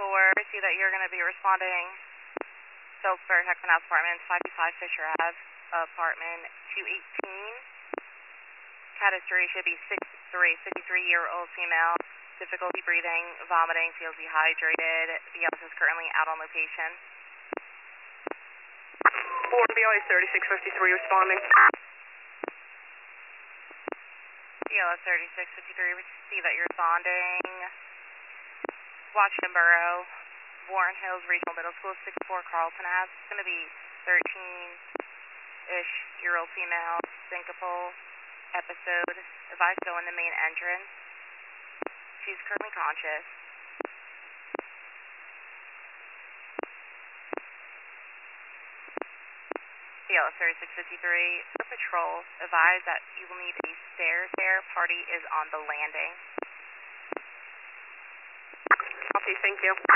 I see that you're going to be responding Phillipsburg, Heckman House Apartments, 525 Fisher Ave, apartment 218. Category should be 53-year-old female, difficulty breathing, vomiting, feels dehydrated. BLS is currently out on location. 4 BLS 3653 responding. BLS 3653, we see that you're responding. Washington Borough, Warren Hills Regional Middle School, 64 Carlton Ave. It's going to be 13-ish-year-old female, syncopal episode. Advised go in the main entrance. She's currently conscious. BLS 3653, for patrol, advise that you will need a stairs there. Party is on the landing. Copy, thank you.